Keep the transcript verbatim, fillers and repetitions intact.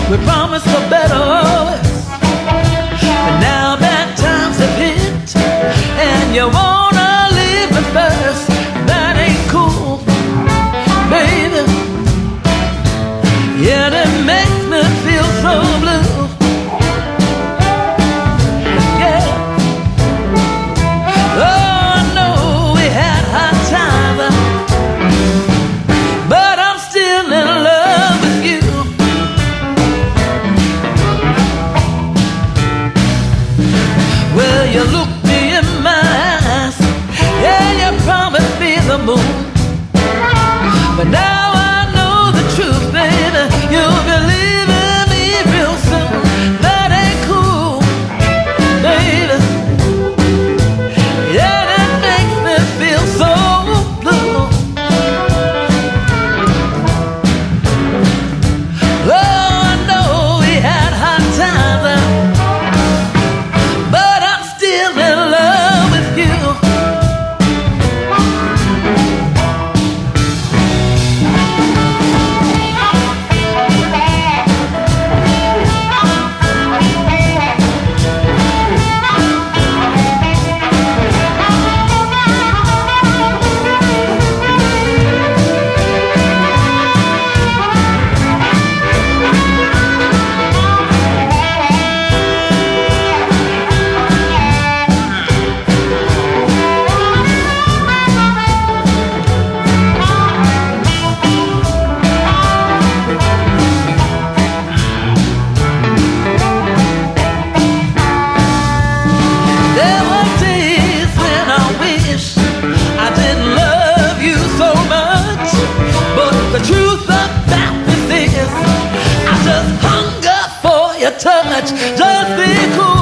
We promised for better always, but now bad times have hit, and you wanna leave me first. That ain't cool, baby. Yeah, that makes me feel so blue. Yeah. Oh, I know we had hard times, but I'm still in love with you. Well, you look me in my eyes, yeah, you promised me the moon, but now I know the truth, baby. You'll be leaving me real soon. That ain't cool, baby. Yeah, that makes me feel so blue. Oh, I know we had hard times, but I'm still in love with you. There were days when I wish I didn't love you so much, but the truth about this is I just hunger for your touch. Just be cool.